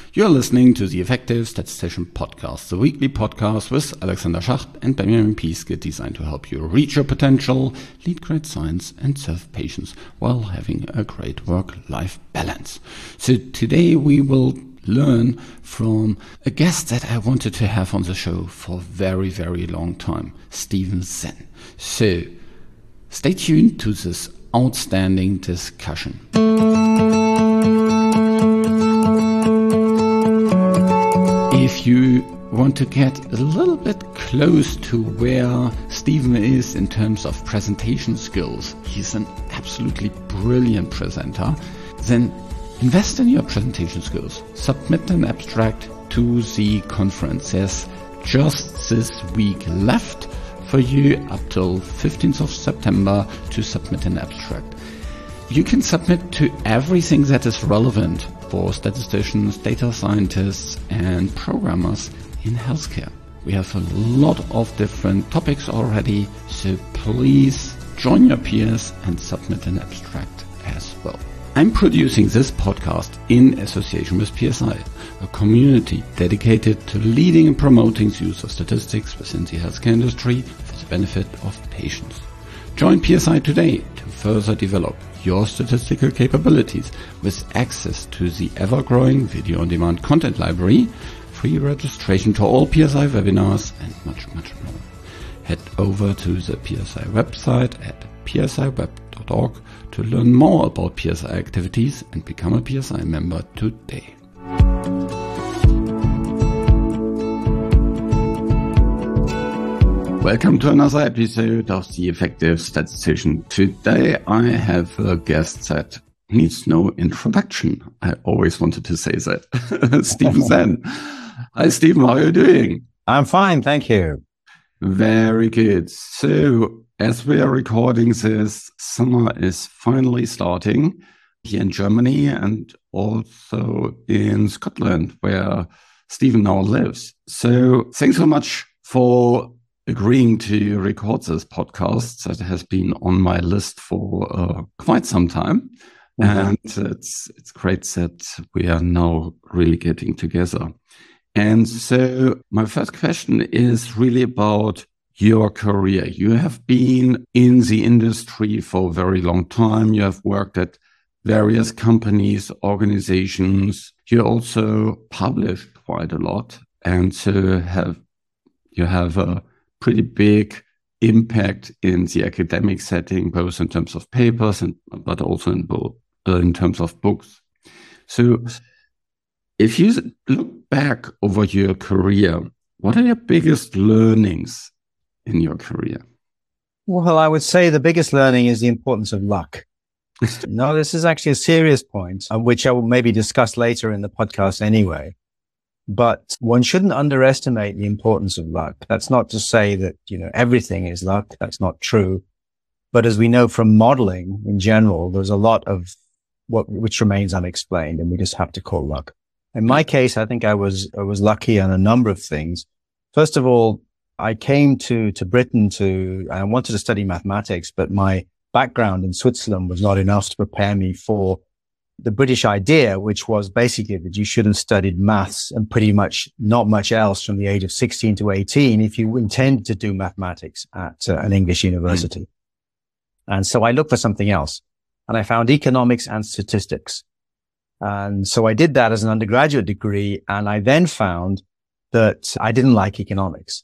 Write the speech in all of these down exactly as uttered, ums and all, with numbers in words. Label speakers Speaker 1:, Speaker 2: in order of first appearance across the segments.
Speaker 1: You're listening to the Effective Statistician Podcast, the weekly podcast with Alexander Schacht and Benjamin Piske, designed to help you reach your potential, lead great science, and serve patients while having a great work-life balance. So today we will learn from a guest that I wanted to have on the show for a very, very long time, Stephen Zen. So stay tuned to this outstanding discussion. If you want to get a little bit close to where Stephen is in terms of presentation skills, he's an absolutely brilliant presenter, then invest in your presentation skills. Submit an abstract to the conference. There's just this week left for you up till fifteenth of September to submit an abstract. You can submit to everything that is relevant for statisticians, data scientists, and programmers in healthcare. We have a lot of different topics already, so please join your peers and submit an abstract as well. I'm producing this podcast in association with P S I, a community dedicated to leading and promoting the use of statistics within the healthcare industry for the benefit of patients. Join P S I today to further develop your statistical capabilities with access to the ever-growing video-on-demand content library, free registration to all P S I webinars, and much, much more. Head over to the P S I website at p s i web dot org to learn more about P S I activities and become a P S I member today. Welcome to another episode of The Effective Statistician. Today I have a guest that needs no introduction. I always wanted to say that. Stephen Zen. Hi Stephen, how are you doing?
Speaker 2: I'm fine, thank you.
Speaker 1: Very good. So as we are recording this, summer is finally starting here in Germany and also in Scotland, where Stephen now lives. So thanks so much for agreeing to record this podcast that has been on my list for uh, quite some time. Mm-hmm. And it's it's great that we are now really getting together. And so my first question is really about your career. You have been in the industry for a very long time. You have worked at various companies, organizations. You also published quite a lot. And so have you have a pretty big impact in the academic setting, both in terms of papers and but also in both uh, in terms of books. So if you look back over your career, what are your biggest learnings in your career?
Speaker 2: Well, I would say the biggest learning is the importance of luck. No, this is actually a serious point, uh, which I will maybe discuss later in the podcast anyway. But one shouldn't underestimate the importance of luck. That's not to say that, you know, everything is luck. That's not true. But as we know from modeling in general, there's a lot of what which remains unexplained, and we just have to call luck. In my case, I think I was I was lucky on a number of things. First of all, I came to to Britain to I wanted to study mathematics, but my background in Switzerland was not enough to prepare me for the British idea, which was basically that you should have studied maths and pretty much not much else from the age of sixteen to eighteen if you intended to do mathematics at uh, an English university. Mm. And so I looked for something else, and I found economics and statistics. And so I did that as an undergraduate degree, and I then found that I didn't like economics.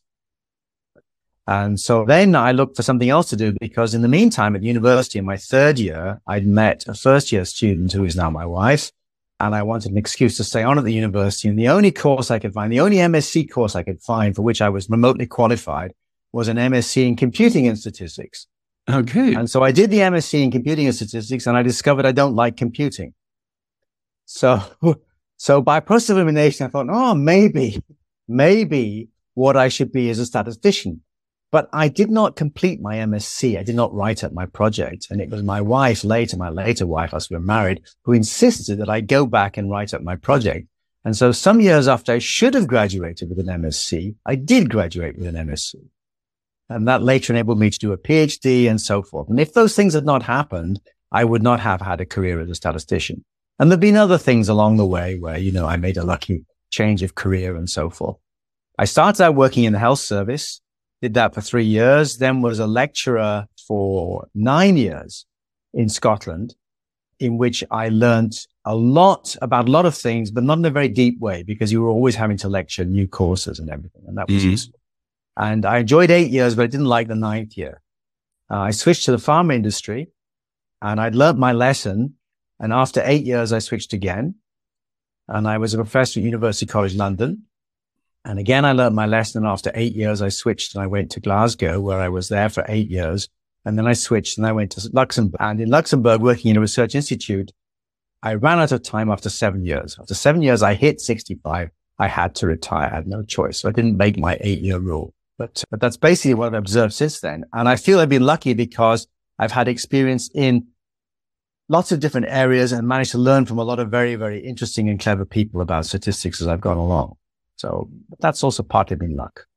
Speaker 2: And so then I looked for something else to do, because in the meantime at university in my third year, I'd met a first year student who is now my wife, and I wanted an excuse to stay on at the university. And the only course I could find, the only M S c course I could find for which I was remotely qualified was an M S c in computing and statistics.
Speaker 1: Okay.
Speaker 2: And so I did the M S c in computing and statistics, and I discovered I don't like computing. So, so by process of elimination, I thought, oh, maybe, maybe what I should be is a statistician. But I did not complete my M S c. I did not write up my project. And it was my wife later, my later wife, as we were married, who insisted that I go back and write up my project. And so some years after I should have graduated with an M S c, I did graduate with an M S c. And that later enabled me to do a PhD and so forth. And if those things had not happened, I would not have had a career as a statistician. And there've been other things along the way where, you know, I made a lucky change of career and so forth. I started out working in the health service, did that for three years, then was a lecturer for nine years in Scotland, in which I learned a lot about a lot of things, but not in a very deep way, because you were always having to lecture new courses and everything. And that was mm-hmm. useful. And I enjoyed eight years, but I didn't like the ninth year. Uh, I switched to the pharma industry and I'd learned my lesson. And after eight years, I switched again. And I was a professor at University College London. And again, I learned my lesson. And after eight years, I switched and I went to Glasgow, where I was there for eight years. And then I switched and I went to Luxembourg. And in Luxembourg, working in a research institute, I ran out of time after seven years. After seven years, I hit sixty-five. I had to retire. I had no choice. So I didn't make my eight-year rule. But, but that's basically what I've observed since then. And I feel I've been lucky because I've had experience in lots of different areas and managed to learn from a lot of very, very interesting and clever people about statistics as I've gone along. So that's also partly been luck.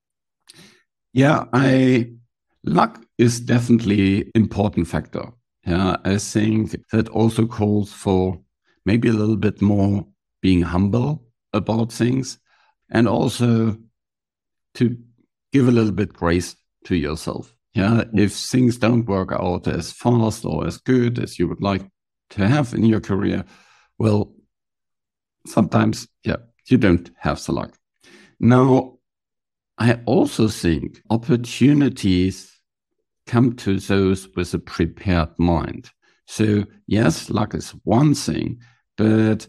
Speaker 1: Yeah, I luck is definitely important factor. Yeah, I think that also calls for maybe a little bit more being humble about things, and also to give a little bit grace to yourself. Yeah, if things don't work out as fast or as good as you would like to have in your career, well, sometimes, yeah, you don't have the luck. Now, I also think opportunities come to those with a prepared mind. So yes, luck is one thing, but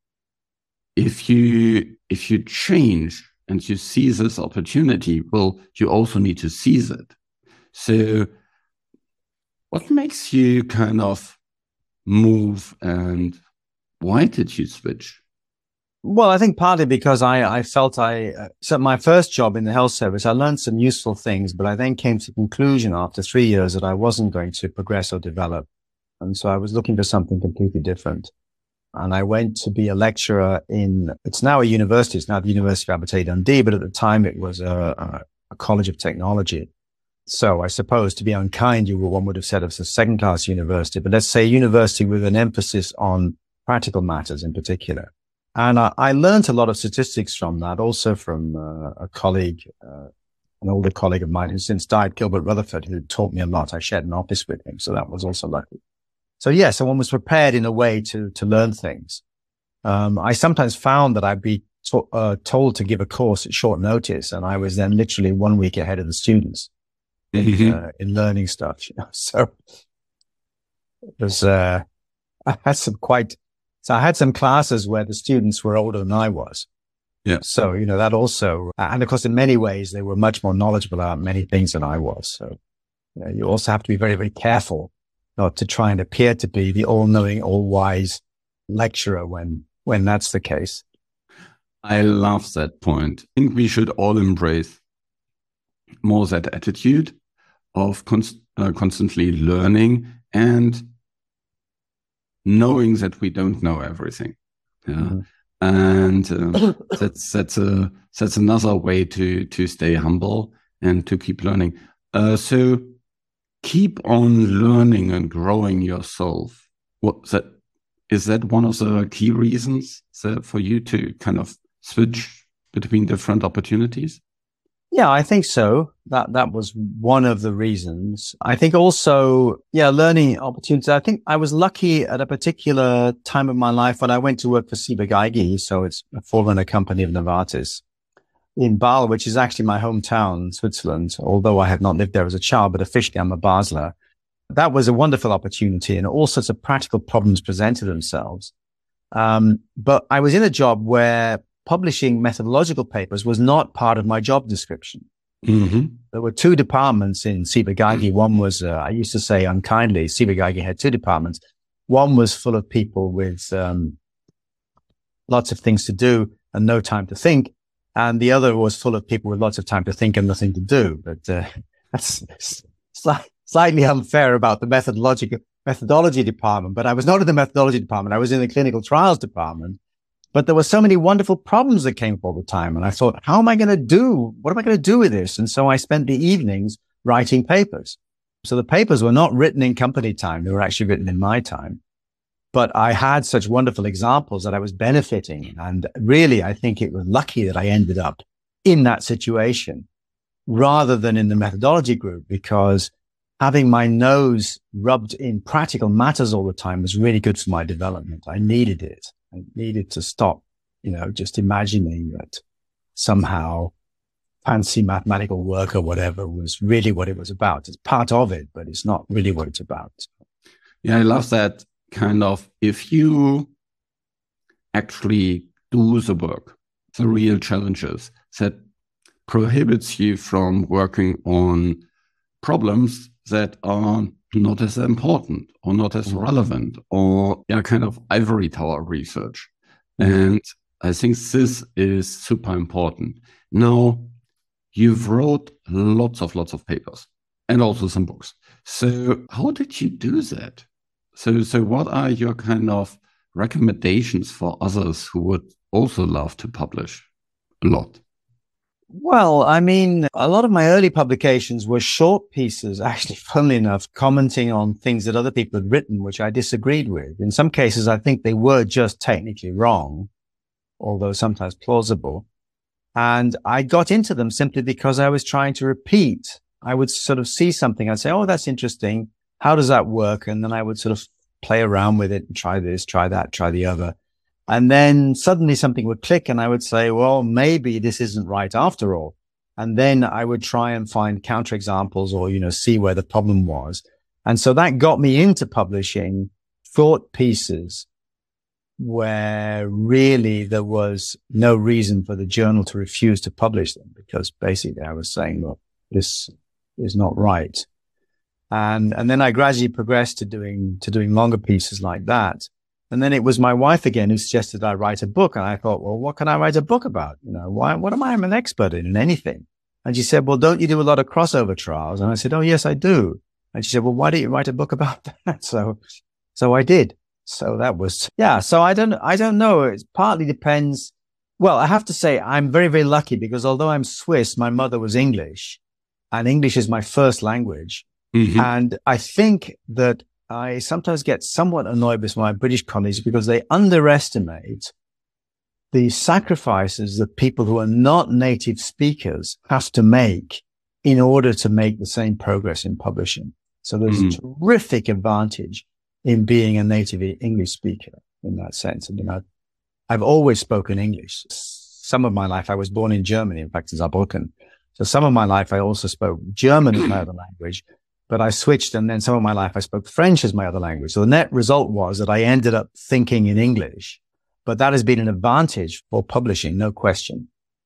Speaker 1: if you if you change and you see this opportunity, well, you also need to seize it. So what makes you kind of move, and why did you switch?
Speaker 2: Well, I think partly because I, I felt I, uh, so my first job in the health service, I learned some useful things, but I then came to the conclusion after three years that I wasn't going to progress or develop. And so I was looking for something completely different. And I went to be a lecturer in, it's now a university, it's now the University of Abertay Dundee, but at the time it was a, a, a college of technology. So I suppose, to be unkind, you one would have said it's a second class university, but let's say a university with an emphasis on practical matters in particular. And I, I learned a lot of statistics from that, also from uh, a colleague, uh, an older colleague of mine who's since died, Gilbert Rutherford, who taught me a lot. I shared an office with him, so that was also lucky. So yes, yeah, so one was prepared in a way to to learn things. Um, I sometimes found that I'd be to, uh, told to give a course at short notice, and I was then literally one week ahead of the students mm-hmm. in, uh, in learning stuff. You know? So it was, uh, I had some quite. So I had some classes where the students were older than I was.
Speaker 1: Yeah.
Speaker 2: So, you know, that also, and of course, in many ways, they were much more knowledgeable about many things than I was. So you know, you also have to be very, very careful not to try and appear to be the all-knowing, all-wise lecturer when, when that's the case.
Speaker 1: I love that point. I think we should all embrace more that attitude of const- uh, constantly learning and knowing that we don't know everything. Yeah. Mm-hmm. And um, that's, that's a, that's another way to, to stay humble and to keep learning. Uh, so keep on learning and growing yourself. What that, is that one of the key reasons that for you to kind of switch between different opportunities?
Speaker 2: Yeah, I think so. That, that was one of the reasons. I think also, yeah, learning opportunities. I think I was lucky at a particular time of my life when I went to work for Ciba-Geigy. So it's a forerunner company of Novartis in Basel, which is actually my hometown, Switzerland, although I have not lived there as a child, but officially I'm a Basler. That was a wonderful opportunity, and all sorts of practical problems presented themselves. Um, but I was in a job where publishing methodological papers was not part of my job description.
Speaker 1: Mm-hmm.
Speaker 2: There were two departments in Ciba-Geigy. One was, uh, I used to say unkindly, Ciba-Geigy had two departments. One was full of people with um, lots of things to do and no time to think. And the other was full of people with lots of time to think and nothing to do. But uh, that's sli- slightly unfair about the methodological methodology department. But I was not in the methodology department. I was in the clinical trials department. But there were so many wonderful problems that came up all the time. And I thought, how am I going to do? What am I going to do with this? And so I spent the evenings writing papers. So the papers were not written in company time. They were actually written in my time. but I had such wonderful examples that I was benefiting. And really, I think it was lucky that I ended up in that situation rather than in the methodology group, because having my nose rubbed in practical matters all the time was really good for my development. I needed it. I needed to stop, you know, just imagining that somehow fancy mathematical work or whatever was really what it was about. It's part of it, but it's not really what it's about.
Speaker 1: Yeah, I love that kind of, if you actually do the work, the real challenges that prohibits you from working on problems that are not as important or not as relevant, or yeah, kind of ivory tower research. And I think this is super important. Now, you've wrote lots of lots of papers and also some books. So how did you do that? So, so what are your kind of recommendations for others who would also love to publish a lot?
Speaker 2: Well, I mean, a lot of my early publications were short pieces, actually, funnily enough, commenting on things that other people had written, which I disagreed with. In some cases, I think they were just technically wrong, although sometimes plausible. And I got into them simply because I was trying to repeat. I would sort of see something. I'd say, oh, that's interesting. How does that work? And then I would sort of play around with it and try this, try that, try the other. And then suddenly something would click and I would say, well, maybe this isn't right after all. And then I would try and find counterexamples or, you know, see where the problem was. And so that got me into publishing thought pieces where really there was no reason for the journal to refuse to publish them, because basically I was saying, look, this is not right. And, and then I gradually progressed to doing, to doing longer pieces like that. And then it was my wife again who suggested I write a book. And I thought, well, what can I write a book about? You know, why, what am I? I'm an expert in, in anything. And she said, well, don't you do a lot of crossover trials? And I said, oh, yes, I do. And she said, well, why don't you write a book about that? So, so I did. So that was, yeah. So I don't, I don't know. It partly depends. Well, I have to say I'm very, very lucky because although I'm Swiss, my mother was English and English is my first language. Mm-hmm. And I think that I sometimes get somewhat annoyed with my British colleagues because they underestimate the sacrifices that people who are not native speakers have to make in order to make the same progress in publishing. So there's mm-hmm. a terrific advantage in being a native English speaker in that sense. And, you know, I've always spoken English. Some of my life, I was born in Germany, in fact, in Saarbrücken. So some of my life, I also spoke German as my other language. But I switched, and then some of my life I spoke French as my other language. So the net result was that I ended up thinking in English, but that has been an advantage for publishing, no question.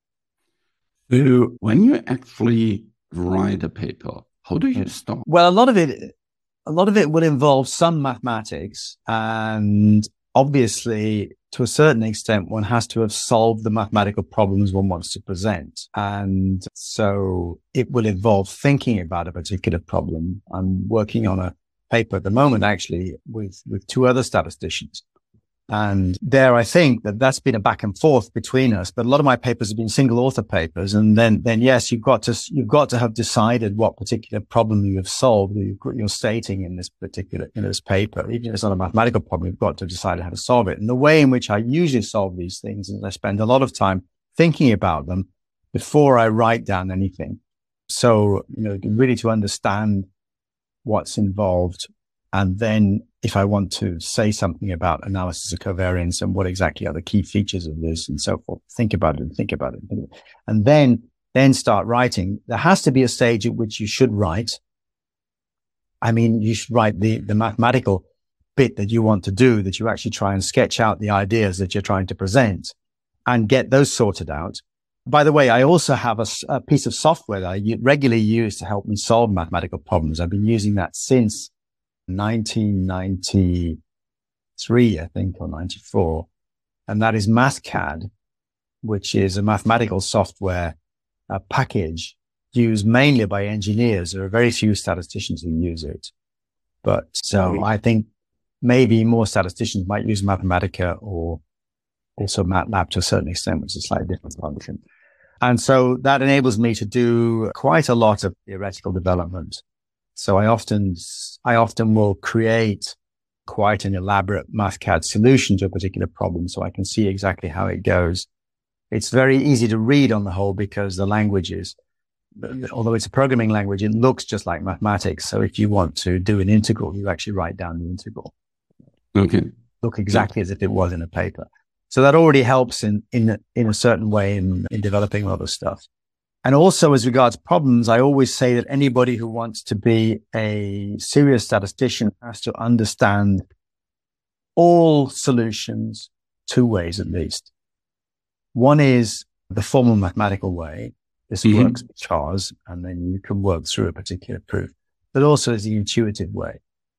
Speaker 1: So when you actually write a paper, how do you start?
Speaker 2: Well, a lot of it, a lot of it will involve some mathematics, and obviously, to a certain extent, one has to have solved the mathematical problems one wants to present. And so it will involve thinking about a particular problem. I'm working on a paper at the moment, actually, with, with two other statisticians. And there, I think that that's been a back and forth between us. But a lot of my papers have been single author papers. And then, then yes, you've got to, you've got to have decided what particular problem you have solved that you're stating in this particular, in this paper. Even if it's not a mathematical problem, you've got to decide how to solve it. And the way in which I usually solve these things is I spend a lot of time thinking about them before I write down anything. So, you know, really to understand what's involved. And then if I want to say something about analysis of covariance and what exactly are the key features of this and so forth, think about it and think about it. And, think about it. And then, then start writing. There has to be a stage at which you should write. I mean, you should write the, the mathematical bit that you want to do, that you actually try and sketch out the ideas that you're trying to present and get those sorted out. By the way, I also have a, a piece of software that I regularly use to help me solve mathematical problems. I've been using that since nineteen ninety-three, I think, or ninety-four. And that is MathCAD, which is a mathematical software a package used mainly by engineers. There are very few statisticians who use it. But so I think maybe more statisticians might use Mathematica or also MATLAB to a certain extent, which is a slightly different function. And so that enables me to do quite a lot of theoretical development. So I often, I often will create quite an elaborate MathCAD solution to a particular problem, so I can see exactly how it goes. It's very easy to read on the whole because the language is, although it's a programming language, it looks just like mathematics. So if you want to do an integral, you actually write down the integral.
Speaker 1: Okay.
Speaker 2: Look exactly as if it was in a paper. So that already helps in, in, in a certain way in, in developing a lot of stuff. And also as regards problems, I always say that anybody who wants to be a serious statistician has to understand all solutions two ways at least. One is the formal mathematical way. This mm-hmm. works because, and then you can work through a particular proof. But also is the intuitive way.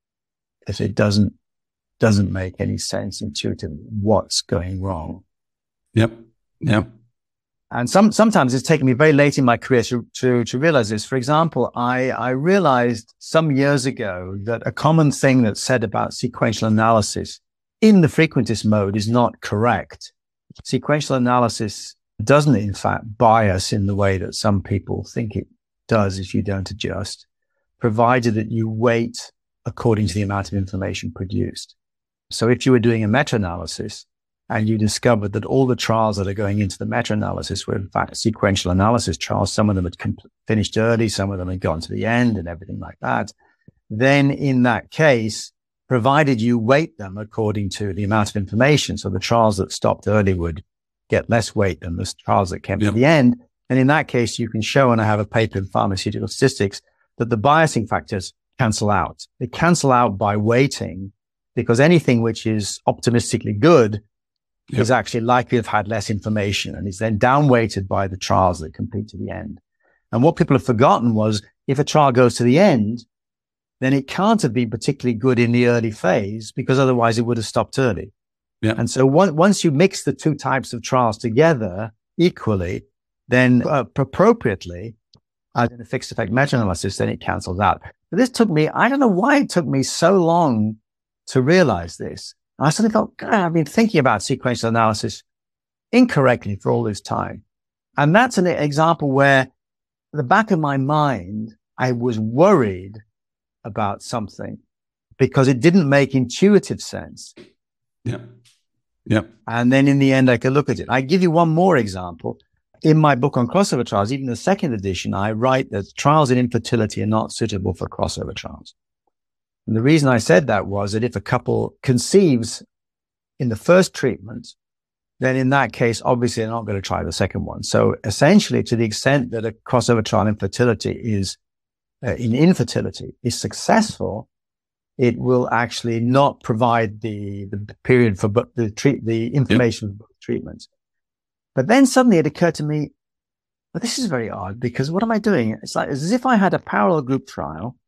Speaker 2: If it doesn't, doesn't make any sense intuitively, what's going wrong?
Speaker 1: Yep. Yep.
Speaker 2: And some, sometimes it's taken me very late in my career to, to, to realize this. For example, I, I realized some years ago that a common thing that's said about sequential analysis in the frequentist mode is not correct. Sequential analysis doesn't, in fact, bias in the way that some people think it does if you don't adjust, provided that you weight according to the amount of information produced. So if you were doing a meta-analysis, and you discovered that all the trials that are going into the meta-analysis were, in fact, sequential analysis trials. Some of them had comp- finished early, some of them had gone to the end and everything like that. Then in that case, provided you weight them according to the amount of information, so the trials that stopped early would get less weight than the trials that came yep. to the end. And in that case, you can show, and I have a paper in Pharmaceutical Statistics, that the biasing factors cancel out. They cancel out by weighting, because anything which is optimistically good Yep. is actually likely to have had less information and is then downweighted by the trials that complete to the end. And what people have forgotten was if a trial goes to the end, then it can't have been particularly good in the early phase because otherwise it would have stopped early. Yep. And so one, once you mix the two types of trials together equally, then uh, appropriately, as in a fixed effect meta-analysis, then it cancels out. But this took me, I don't know why it took me so long to realize this. I suddenly thought, God, I've been thinking about sequential analysis incorrectly for all this time. And that's an example where at the back of my mind, I was worried about something because it didn't make intuitive sense.
Speaker 1: Yeah. Yeah.
Speaker 2: And then in the end, I could look at it. I give you one more example. In my book on crossover trials, even the second edition, I write that trials in infertility are not suitable for crossover trials. And the reason I said that was that if a couple conceives in the first treatment, then in that case, obviously they're not going to try the second one. So essentially, to the extent that a crossover trial in fertility is, uh, in infertility is successful, it will actually not provide the, the period for the treat, the information yep. for both treatments. But then suddenly it occurred to me, well, this is very odd because what am I doing? It's like as if I had a parallel group trial.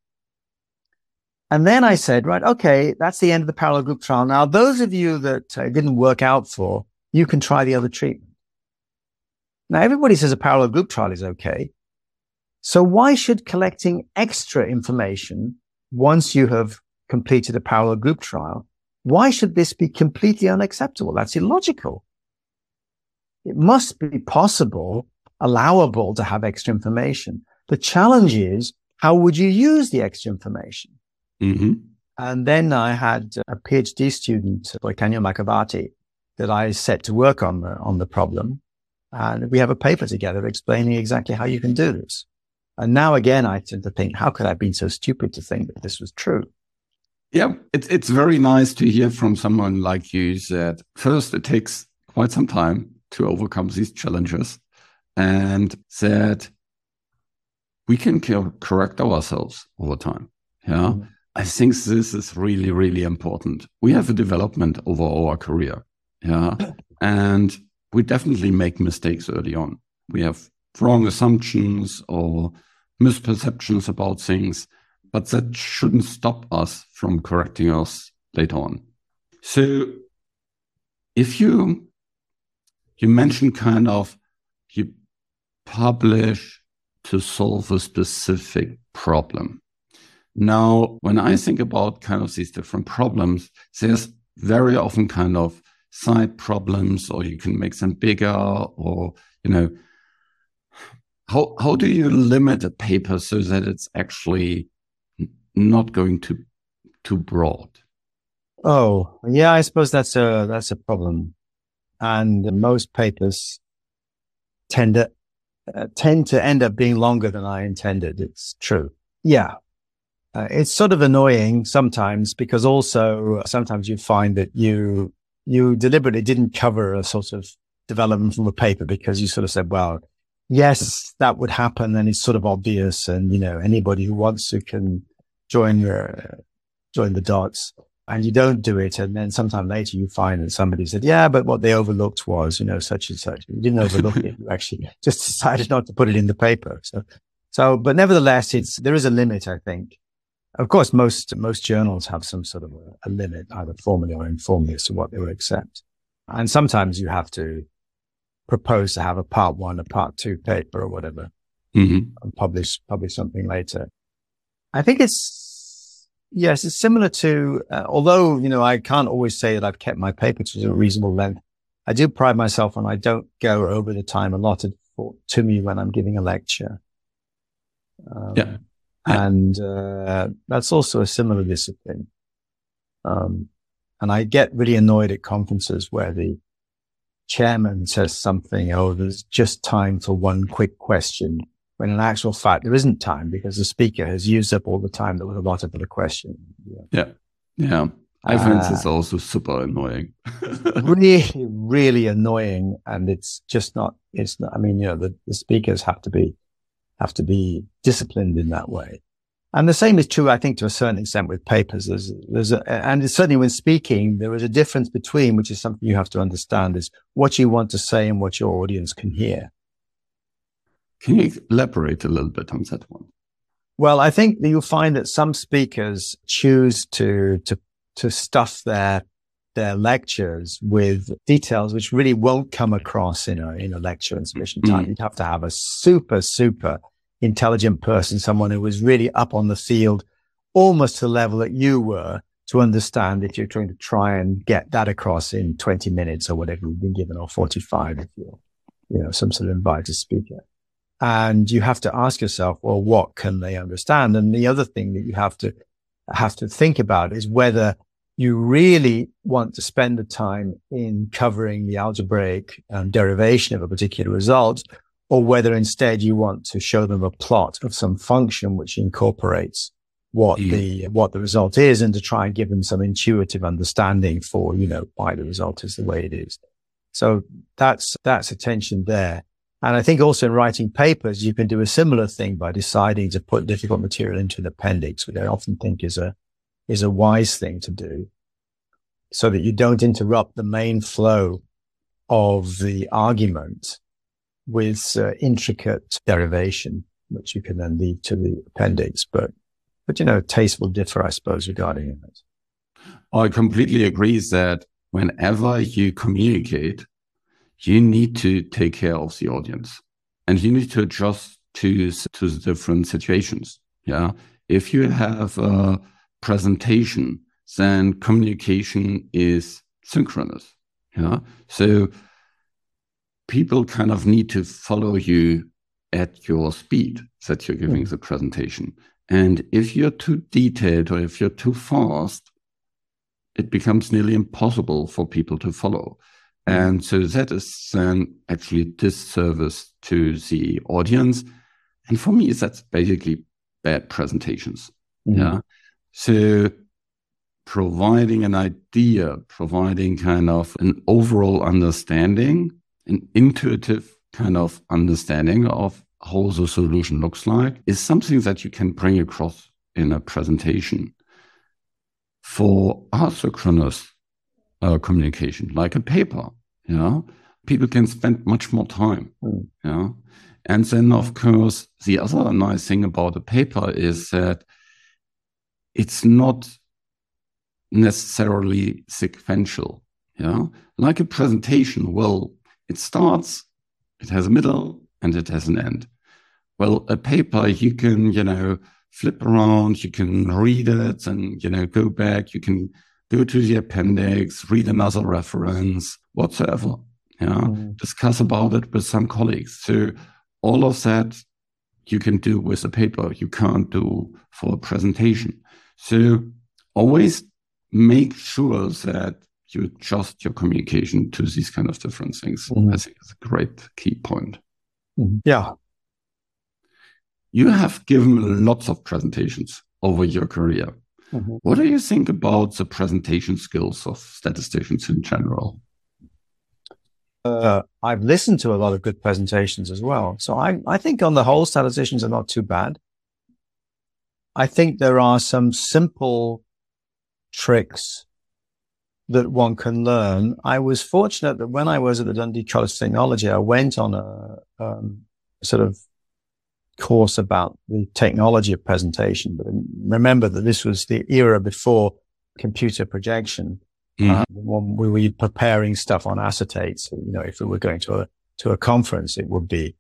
Speaker 2: And then I said, right, okay, that's the end of the parallel group trial. Now, those of you that uh, didn't work out for, you can try the other treatment. Now, everybody says a parallel group trial is okay. So why should collecting extra information once you have completed a parallel group trial, why should this be completely unacceptable? That's illogical. It must be possible, allowable to have extra information. The challenge is, how would you use the extra information?
Speaker 1: Mm-hmm.
Speaker 2: And then I had a PhD student, Kanyo Makavati, that I set to work on the, on the problem. And we have a paper together explaining exactly how you can do this. And now again, I tend to think, how could I have been so stupid to think that this was true?
Speaker 1: Yeah, it's, it's very nice to hear from someone like you that first, it takes quite some time to overcome these challenges and that we can correct ourselves over time. Yeah. Mm-hmm. I think this is really, really important. We have a development over our career. Yeah. And we definitely make mistakes early on. We have wrong assumptions or misperceptions about things, but that shouldn't stop us from correcting us later on. So if you, you mentioned kind of, you publish to solve a specific problem. Now, when I think about kind of these different problems, there's very often kind of side problems, or you can make them bigger, or, you know, how, how do you limit a paper so that it's actually not going too, too broad?
Speaker 2: Oh, yeah, I suppose that's a that's a problem. And most papers tend to uh, tend to end up being longer than I intended. It's true. Yeah. Uh, it's sort of annoying sometimes because also sometimes you find that you you deliberately didn't cover a sort of development from a paper because you sort of said, well, yes, that would happen and it's sort of obvious, and you know anybody who wants to can join your join the dots, and you don't do it, and then sometime later you find that somebody said, yeah, but what they overlooked was, you know, such and such. You didn't overlook it. You actually just decided not to put it in the paper. So, so, but nevertheless, it's, there is a limit, I think. Of course, most, most journals have some sort of a, a limit, either formally or informally, as to what they will accept. And sometimes you have to propose to have a part one, a part two paper or whatever, mm-hmm. and publish, publish something later. I think it's, yes, it's similar to, uh, although, you know, I can't always say that I've kept my paper to a reasonable length. I do pride myself on I don't go over the time allotted for, to me when I'm giving a lecture. Um,
Speaker 1: yeah.
Speaker 2: And uh, that's also a similar discipline. Um, and I get really annoyed at conferences where the chairman says something, oh, there's just time for one quick question, when in actual fact there isn't time because the speaker has used up all the time that was allotted for the question.
Speaker 1: Yeah. Yeah. yeah. I find uh, this also super annoying.
Speaker 2: really, really annoying. And it's just not, it's not, I mean, you know, the, the speakers have to be, have to be disciplined in that way. And the same is true, I think, to a certain extent with papers. There's, there's a, and certainly when speaking, there is a difference between, which is something you have to understand, is what you want to say and what your audience can hear.
Speaker 1: Can you elaborate a little bit on that one?
Speaker 2: Well, I think that you'll find that some speakers choose to, to, to stuff their, their lectures with details which really won't come across in a, in a lecture in sufficient time. Mm. You'd have to have a super, super intelligent person, someone who was really up on the field, almost to the level that you were, to understand if you're trying to try and get that across in twenty minutes or whatever you've been given, or forty-five if you're, you know, some sort of invited speaker. And you have to ask yourself, well, what can they understand? And the other thing that you have to have to think about is whether you really want to spend the time in covering the algebraic um, derivation of a particular result, or whether instead you want to show them a plot of some function which incorporates what mm. the what the result is, and to try and give them some intuitive understanding for, you know, why the result is the way it is. So that's that's a tension there. And I think also in writing papers, you can do a similar thing by deciding to put difficult material into an appendix, which I often think is a is a wise thing to do, so that you don't interrupt the main flow of the argument with uh, intricate derivation, which you can then lead to the appendix. But, but you know, taste will differ, I suppose, regarding it.
Speaker 1: I completely agree that whenever you communicate, you need to take care of the audience, and you need to adjust to, to the different situations. Yeah. If you have a presentation, then communication is synchronous. Yeah. So people kind of need to follow you at your speed that you're giving mm. the presentation. And if you're too detailed or if you're too fast, it becomes nearly impossible for people to follow. And so that is then actually a disservice to the audience. And for me, that's basically bad presentations. Mm-hmm. Yeah. So providing an idea, providing kind of an overall understanding, an intuitive kind of understanding of how the solution looks like, is something that you can bring across in a presentation. For asynchronous uh, communication, like a paper, you know, people can spend much more time. Mm. You know? And then, of course, the other nice thing about a paper is that it's not necessarily sequential. You know? Like a presentation, well, it starts, it has a middle, and it has an end. Well, a paper, you can, you know, flip around, you can read it and, you know, go back, you can go to the appendix, read another reference, whatsoever, yeah, mm. discuss about it with some colleagues. So all of that you can do with a paper, you can't do for a presentation. So always make sure that you adjust your communication to these kind of different things. Mm-hmm. I think is a great key point.
Speaker 2: Mm-hmm. Yeah.
Speaker 1: You have given lots of presentations over your career. Mm-hmm. What do you think about the presentation skills of statisticians in general?
Speaker 2: Uh, I've listened to a lot of good presentations as well. So I, I think on the whole, statisticians are not too bad. I think there are some simple tricks that one can learn. I was fortunate that when I was at the Dundee College of Technology, I went on a um, sort of course about the technology of presentation. But remember that this was the era before computer projection. Mm-hmm. Uh, when we were preparing stuff on acetates. You know, if we were going to a to a conference, it would be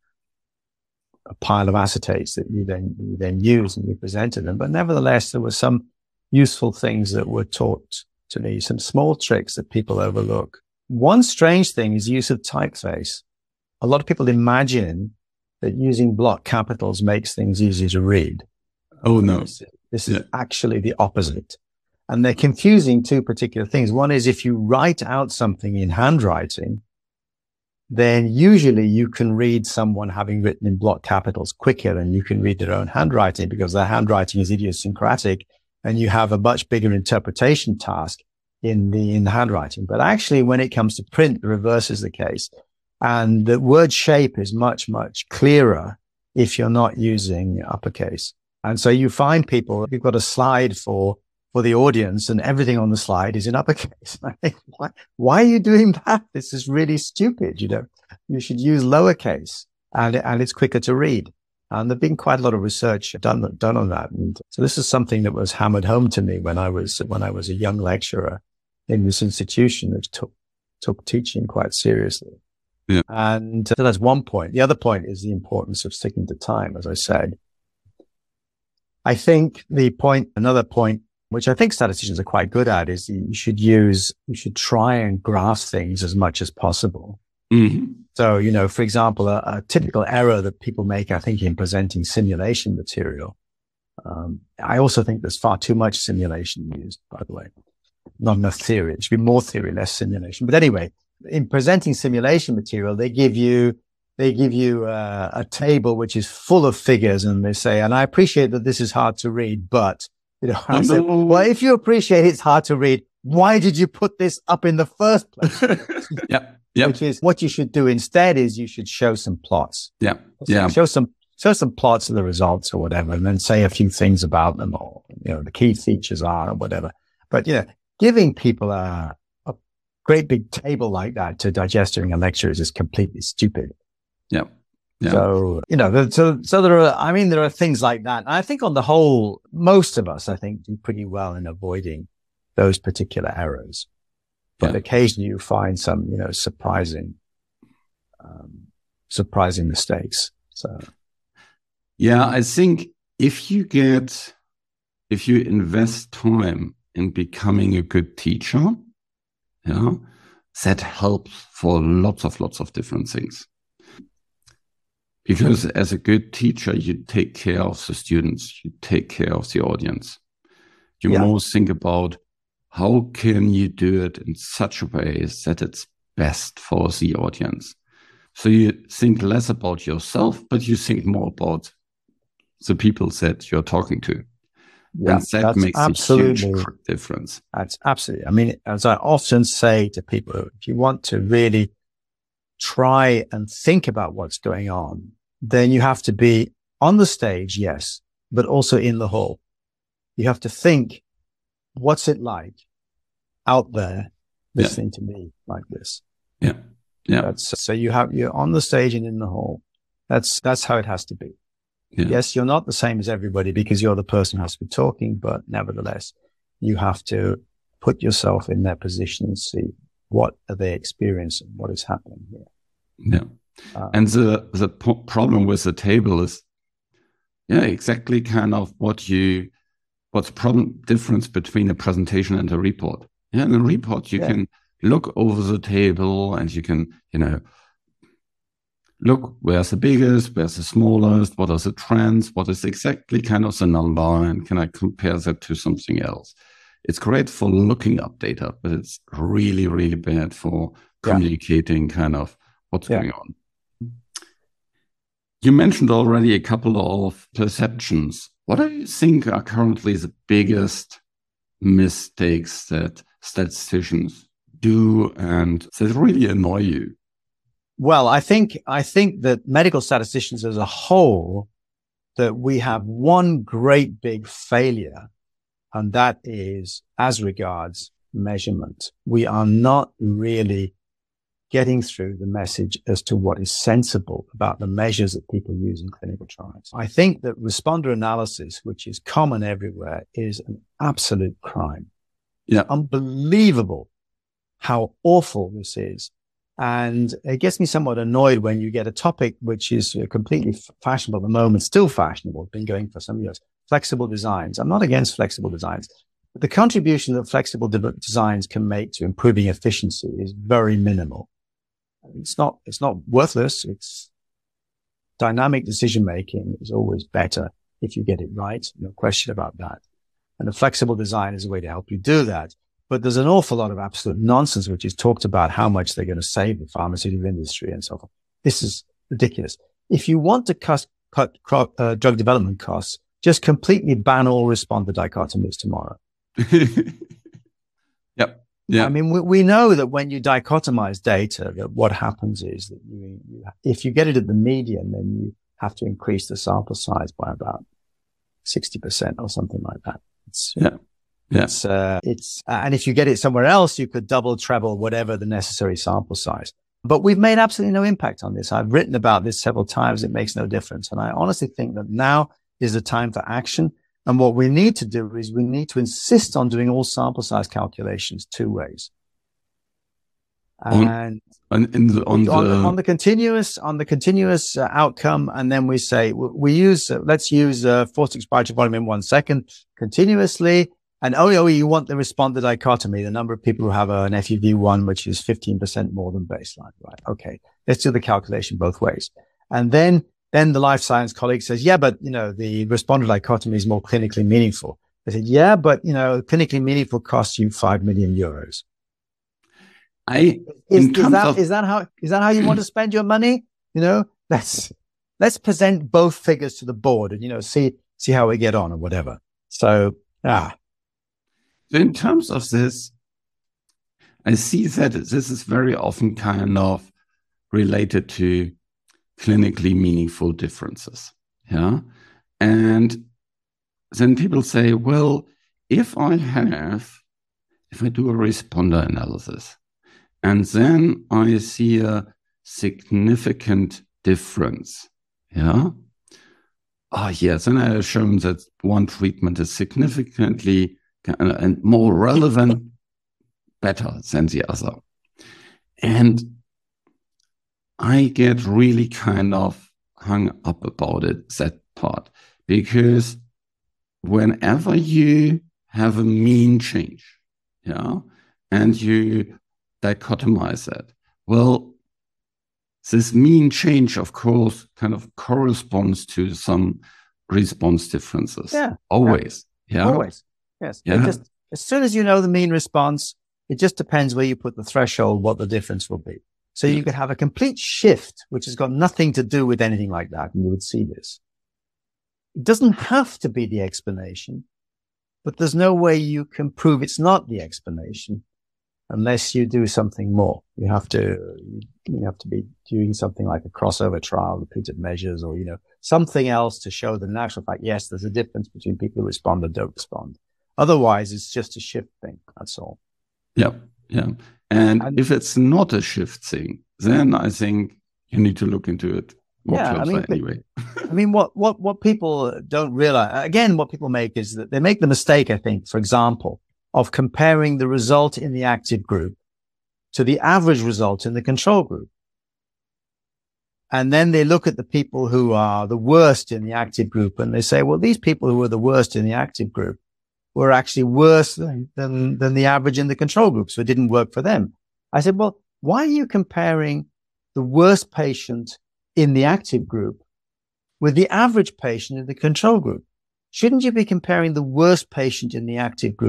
Speaker 2: a pile of acetates that you then you then use and you presented them. But nevertheless, there were some useful things that were taught to me, some small tricks that people overlook. One strange thing is use of typeface. A lot of people imagine that using block capitals makes things easy to read.
Speaker 1: Oh, no.
Speaker 2: This, this yeah. is actually the opposite. And they're confusing two particular things. One is if you write out something in handwriting, then usually you can read someone having written in block capitals quicker than you can read their own handwriting because their handwriting is idiosyncratic and you have a much bigger interpretation task in the, in the handwriting. But actually, when it comes to print, the reverse is the case. And the word shape is much, much clearer if you're not using uppercase. And so you find people, you've got a slide for for the audience and everything on the slide is in uppercase. I think, why, why are you doing that? This is really stupid. You know, you should use lowercase and, and it's quicker to read. And there've been quite a lot of research done, done on that. And so this is something that was hammered home to me when I was, when I was a young lecturer in this institution that took, took teaching quite seriously.
Speaker 1: Yeah.
Speaker 2: And so that's one point. The other point is the importance of sticking to time, as I said. I think the point, another point, which I think statisticians are quite good at, is you should use, you should try and grasp things as much as possible.
Speaker 1: Mm-hmm.
Speaker 2: So, you know, for example, a, a typical error that people make, I think, in presenting simulation material. Um, I also think there's far too much simulation used, by the way. Not enough theory. It should be more theory, less simulation. But anyway, in presenting simulation material, they give you, they give you uh, a table which is full of figures and they say, and I appreciate that this is hard to read, but You know, I said, well, if you appreciate it's hard to read, why did you put this up in the first place?
Speaker 1: yeah, yeah.
Speaker 2: Which is what you should do instead is you should show some plots.
Speaker 1: Yeah,
Speaker 2: so
Speaker 1: yeah.
Speaker 2: Show some show some plots of the results or whatever, and then say a few things about them or you know the key features are or whatever. But you know, giving people a a great big table like that to digest during a lecture is just completely stupid.
Speaker 1: Yeah. Yeah.
Speaker 2: So, you know, so, so there are, I mean, there are things like that. And I think on the whole, most of us, I think, do pretty well in avoiding those particular errors. But yeah. occasionally you find some, you know, surprising, um, surprising mistakes. So.
Speaker 1: Yeah, I think if you get, if you invest time in becoming a good teacher, yeah, that helps for lots of, lots of different things. Because as a good teacher, you take care of the students, you take care of the audience. You yeah. more think about how can you do it in such a way that it's best for the audience. So you think less about yourself, but you think more about the people that you're talking to.
Speaker 2: Yeah,
Speaker 1: and that makes
Speaker 2: absolutely,
Speaker 1: a huge difference.
Speaker 2: That's absolutely. I mean, as I often say to people, if you want to really try and think about what's going on, then you have to be on the stage, yes, but also in the hall. You have to think, what's it like out there listening yeah. to me like this?
Speaker 1: Yeah. Yeah.
Speaker 2: That's, so you have, you're on the stage and in the hall. That's, that's how it has to be.
Speaker 1: Yeah.
Speaker 2: Yes, you're not the same as everybody because you're the person who has to be talking, but nevertheless, you have to put yourself in their position and see what are they experiencing, what is happening here.
Speaker 1: Yeah. Uh, and the, the po- problem with the table is, yeah, exactly kind of what you, what's the problem difference between a presentation and a report. Yeah, in a report, you yeah. can look over the table and you can, you know, look where's the biggest, where's the smallest, what are the trends, what is exactly kind of the number, and can I compare that to something else? it's great for looking up data, but it's really, really bad for
Speaker 2: Yeah.
Speaker 1: communicating kind of what's
Speaker 2: Yeah.
Speaker 1: going on. You mentioned already a couple of perceptions. What do you think are currently the biggest mistakes that statisticians do and that really annoy you?
Speaker 2: Well, I think, I think that medical statisticians as a whole, that we have one great big failure, and that is as regards measurement. We are not really getting through the message as to what is sensible about the measures that people use in clinical trials. I think that responder analysis, which is common everywhere, is an absolute crime.
Speaker 1: Yeah.
Speaker 2: Unbelievable how awful this is. And it gets me somewhat annoyed when you get a topic which is completely fashionable at the moment, still fashionable, been going for some years, flexible designs. I'm not against flexible designs. But the contribution that flexible de- designs can make to improving efficiency is very minimal. It's not, it's not worthless. It's dynamic decision making is always better if you get it right. No question about that. And a flexible design is a way to help you do that. But there's an awful lot of absolute nonsense, which is talked about how much they're going to save the pharmaceutical industry and so forth. This is ridiculous. If you want to cut, cut uh, drug development costs, just completely ban all responder dichotomies tomorrow.
Speaker 1: Yep. Yeah.
Speaker 2: I mean, we, we know that when you dichotomize data, that what happens is that you, you, if you get it at the median, then you have to increase the sample size by about sixty percent or something like that. It's,
Speaker 1: yeah. Yeah.
Speaker 2: It's, uh, it's, uh, and if you get it somewhere else, you could double, treble, whatever the necessary sample size. But we've made absolutely no impact on this. I've written about this several times. It makes no difference. And I honestly think that now is the time for action. And what we need to do is we need to insist on doing all sample size calculations two ways. And
Speaker 1: on, in the, on,
Speaker 2: on,
Speaker 1: the,
Speaker 2: the, on the continuous, on the continuous uh, outcome. And then we say, we, we use, uh, let's use uh, forced exposure volume in one second continuously. And oh, oh, you want the responder dichotomy, the number of people who have an F E V one, which is fifteen percent more than baseline, right? Okay. Let's do the calculation both ways. And then, then the life science colleague says, yeah, but you know, the responder dichotomy is more clinically meaningful. I said, yeah, but you know, clinically meaningful costs you five million euros.
Speaker 1: I,
Speaker 2: is,
Speaker 1: in
Speaker 2: is that,
Speaker 1: of-
Speaker 2: is that how, is that how you want to spend your money? You know, let's, let's present both figures to the board and, you know, see, see how we get on or whatever. So, ah.
Speaker 1: So in terms of this, I see that this is very often kind of related to clinically meaningful differences. Yeah. And then people say, well, if I have, if I do a responder analysis and then I see a significant difference. Yeah. Oh, yes. And I have shown that one treatment is significantly and more relevant, better than the other. And I get really kind of hung up about it, that part, because whenever you have a mean change, yeah, and you dichotomize that, well, this mean change, of course, kind of corresponds to some response differences.
Speaker 2: Yeah.
Speaker 1: Always. Yeah.
Speaker 2: Always. Yes.
Speaker 1: Yeah.
Speaker 2: It just, as soon as you know the mean response, it just depends where you put the threshold, what the difference will be. So you could have a complete shift, which has got nothing to do with anything like that. And you would see this. It doesn't have to be the explanation, but there's no way you can prove it's not the explanation unless you do something more. You have to, you have to be doing something like a crossover trial, repeated measures, or, you know, something else to show that in actual fact, yes, there's a difference between people who respond and don't respond. Otherwise, it's just a shift thing. That's all.
Speaker 1: Yeah. Yeah. And, and if it's not a shift thing, then I think you need to look into it more
Speaker 2: yeah,
Speaker 1: closer
Speaker 2: I mean,
Speaker 1: anyway.
Speaker 2: I mean, what, what, what people don't realize, again, what people make is that they make the mistake, I think, for example, of comparing the result in the active group to the average result in the control group. And then they look at the people who are the worst in the active group and they say, well, these people who are the worst in the active group were actually worse than, than, than the average in the control group. So it didn't work for them. I said, well, why are you comparing the worst patient in the active group with the average patient in the control group? Shouldn't you be comparing the worst patient in the active group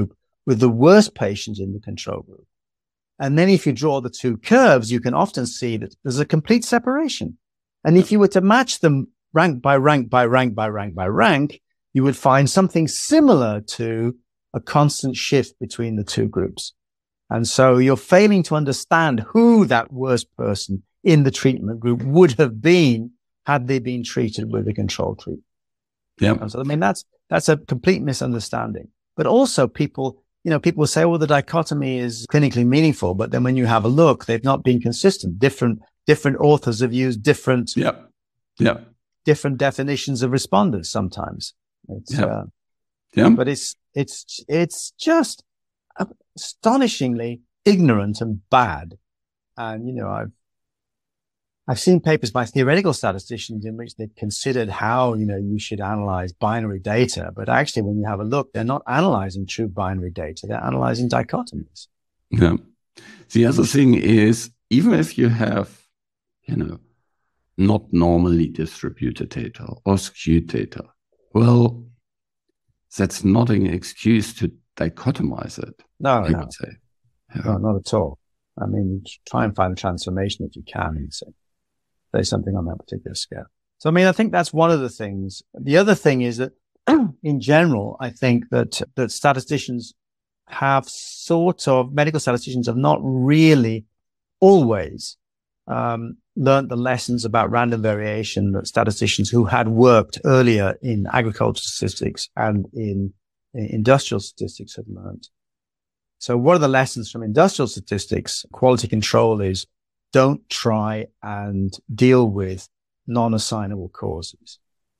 Speaker 2: with the worst patients in the control group. And then if you draw the two curves, you can often see that there's a complete separation. And if you were to match them rank by rank by rank by rank by rank, you would find something similar to a constant shift between the two groups. And so you're failing to understand who that worst person in the treatment group would have been had they been treated with a control treatment.
Speaker 1: Yeah.
Speaker 2: And so, I mean, that's, that's a complete misunderstanding. But also people, you know, people will say, well, the dichotomy is clinically meaningful. But then when you have a look, they've not been consistent. Different, different authors have used different,
Speaker 1: yeah. Yeah.
Speaker 2: different definitions of responders sometimes. It's,
Speaker 1: yeah.
Speaker 2: Uh,
Speaker 1: yeah.
Speaker 2: But it's, it's, it's just astonishingly ignorant and bad. And, you know, I've, I've seen papers by theoretical statisticians in which they've considered how, you know, you should analyze binary data. But actually, when you have a look, they're not analyzing true binary data. They're analyzing dichotomies.
Speaker 1: Yeah. The other thing is, even if you have, you know, not normally distributed data or skewed data, well, that's not an excuse to dichotomize it.
Speaker 2: No,
Speaker 1: I
Speaker 2: no.
Speaker 1: would say. Yeah.
Speaker 2: No, not at all. I mean, try and find a transformation if you can and say, say something on that particular scale. So, I mean, I think that's one of the things. The other thing is that in general, I think that, that statisticians have sort of, medical statisticians have not really always um, learned the lessons about random variation that statisticians who had worked earlier in agricultural statistics and in, in industrial statistics had learned. So what are the lessons from industrial statistics? Quality control is don't try and deal with non-assignable causes.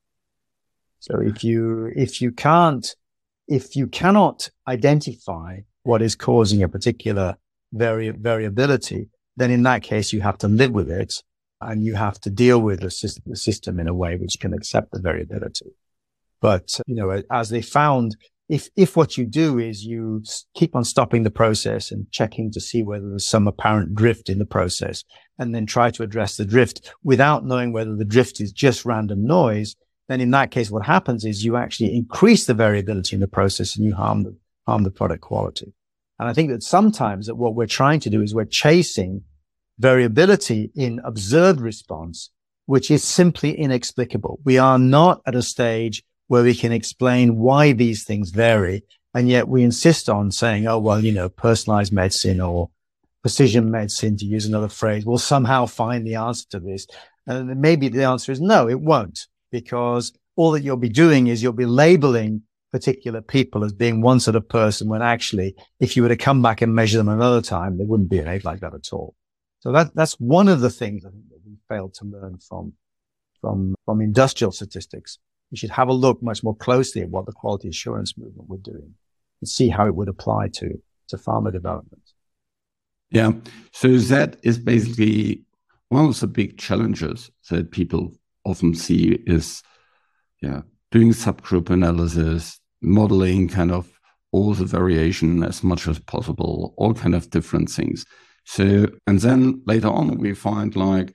Speaker 2: So if you, if you can't, if you cannot identify what is causing a particular vari- variability, then in that case, you have to live with it and you have to deal with the system, the system in a way which can accept the variability. But, you know, as they found, If, if what you do is you keep on stopping the process and checking to see whether there's some apparent drift in the process and then try to address the drift without knowing whether the drift is just random noise, then in that case, what happens is you actually increase the variability in the process and you harm the, harm the product quality. And I think that sometimes that what we're trying to do is we're chasing variability in observed response, which is simply inexplicable. We are not at a stage where we can explain why these things vary. And yet we insist on saying, oh, well, you know, personalized medicine or precision medicine, to use another phrase, will somehow find the answer to this. And maybe the answer is no, it won't, because all that you'll be doing is you'll be labeling particular people as being one sort of person when actually, if you were to come back and measure them another time, they wouldn't behave like that at all. So that, that's one of the things I think that we failed to learn from, from, from industrial statistics. We should have a look much more closely at what the quality assurance movement were doing and see how it would apply to, to pharma development.
Speaker 1: Yeah. So that is basically one of the big challenges that people often see is, yeah, doing subgroup analysis, modeling kind of all the variation as much as possible, all kind of different things. So, and then later on, we find like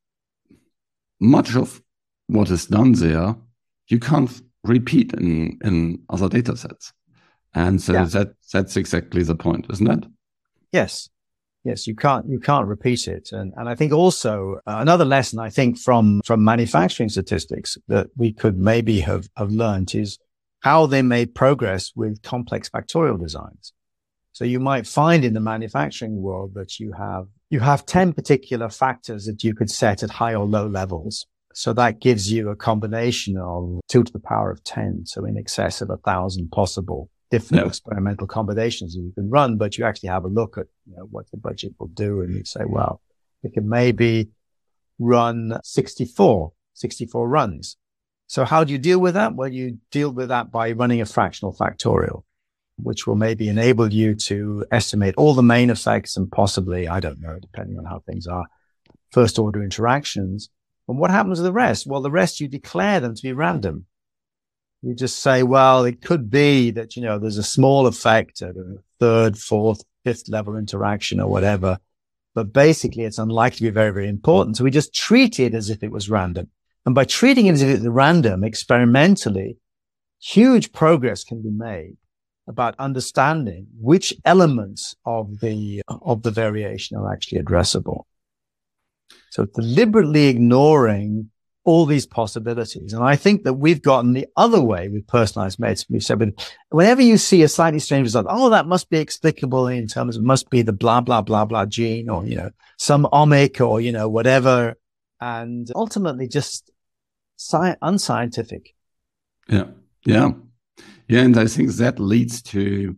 Speaker 1: much of what is done there, you can't repeat in, in other data sets. And so yeah. that, that's exactly the point, isn't it?
Speaker 2: Yes. Yes, you can't, you can't repeat it. And, and I think also uh, another lesson I think from, from manufacturing statistics that we could maybe have, have learned is how they made progress with complex factorial designs. So you might find in the manufacturing world that you have, you have ten particular factors that you could set at high or low levels. So that gives you a combination of two to the power of ten. So in excess of a thousand possible different yeah. experimental combinations you can run, but you actually have a look at, you know, what the budget will do. And you say, well, we can maybe run sixty-four, sixty-four runs. So how do you deal with that? Well, you deal with that by running a fractional factorial, which will maybe enable you to estimate all the main effects and possibly, I don't know, depending on how things are, first order interactions. And what happens to the rest? Well, the rest, you declare them to be random. You just say, well, it could be that, you know, there's a small effect at a third, fourth, fifth level interaction or whatever. But basically, it's unlikely to be very, very important. So we just treat it as if it was random. And by treating it as if it's random, experimentally, huge progress can be made about understanding which elements of the, of the variation are actually addressable. So deliberately ignoring all these possibilities. And I think that we've gotten the other way with personalized medicine. We've said, whenever you see a slightly strange result, oh, that must be explicable in terms of, must be the blah, blah, blah, blah gene, or, you know, some omic, or, you know, whatever. And ultimately just sci- unscientific.
Speaker 1: Yeah. Yeah. Yeah. And I think that leads to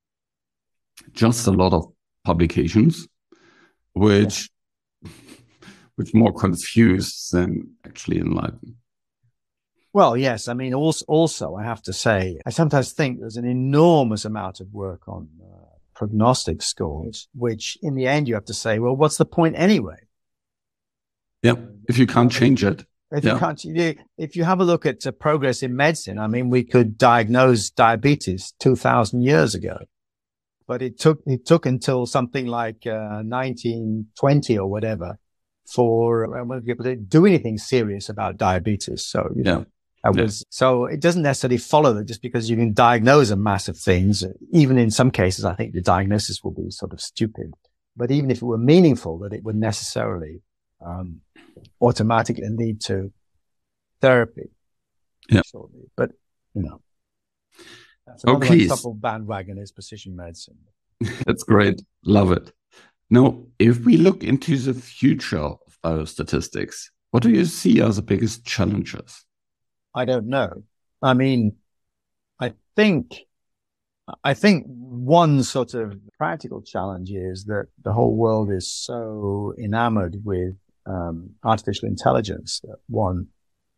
Speaker 1: just a lot of publications, which, yeah. which more confuse than actually enlighten.
Speaker 2: Well, yes. I mean, also, also, I have to say, I sometimes think there's an enormous amount of work on uh, prognostic scores, which in the end you have to say, well, what's the point anyway?
Speaker 1: Yeah. If you can't change it.
Speaker 2: If
Speaker 1: yeah.
Speaker 2: you can't, if you have a look at uh, progress in medicine, I mean, we could diagnose diabetes two thousand years ago, but it took, it took until something like uh, nineteen twenty or whatever for uh, people to do anything serious about diabetes. So, you know, yeah. that was, yeah. so it doesn't necessarily follow that just because you can diagnose a massive things, even in some cases, I think the diagnosis will be sort of stupid, but even if it were meaningful, that it would necessarily, um, automatically lead to therapy.
Speaker 1: Yeah.
Speaker 2: Shortly. But, you know, that's another
Speaker 1: okay.
Speaker 2: couple bandwagon is precision medicine.
Speaker 1: That's great. Love it. Now, if we look into the future of biostatistics, what do you see as the biggest challenges?
Speaker 2: I don't know. I mean, I think, I think one sort of practical challenge is that the whole world is so enamored with um, artificial intelligence that one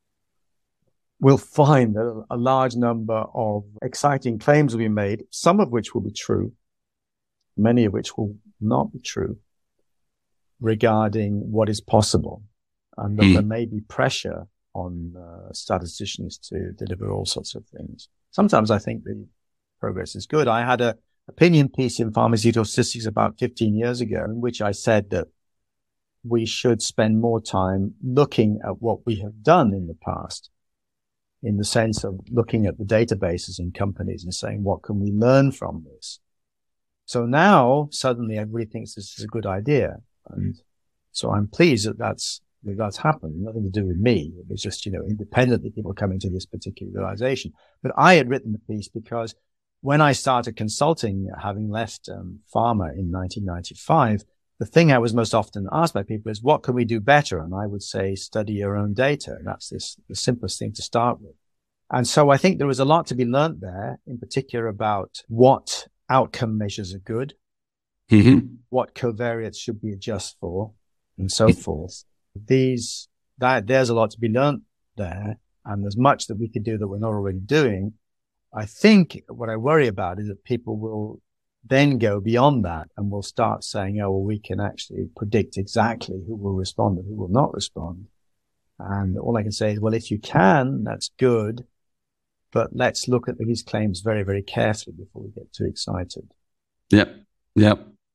Speaker 2: will find that a large number of exciting claims will be made, some of which will be true, many of which will not be true, regarding what is possible, and that mm. there may be pressure on uh, statisticians to deliver all sorts of things. Sometimes I think the progress is good. I had an opinion piece in Pharmaceutical Statistics about fifteen years ago in which I said that we should spend more time looking at what we have done in the past, in the sense of looking at the databases in companies and saying, what can we learn from this? So now suddenly everybody thinks this is a good idea. And so I'm pleased that that's, that that's happened. Nothing to do with me. It was just, you know, independently people coming to this particular realization. But I had written the piece because when I started consulting, having left um, pharma in nineteen ninety-five, the thing I was most often asked by people is, what can we do better? And I would say, study your own data. And that's this, the simplest thing to start with. And so I think there was a lot to be learned there, in particular about what outcome measures are good, mm-hmm. what covariates should be adjusted for, and so forth. These, that, there's a lot to be learned there. And there's much that we could do that we're not already doing. I think what I worry about is that people will then go beyond that and will start saying, oh, well, we can actually predict exactly who will respond and who will not respond. And all I can say is, well, if you can, that's good. But let's look at these claims very, very carefully before we get too excited.
Speaker 1: Yeah. Yeah.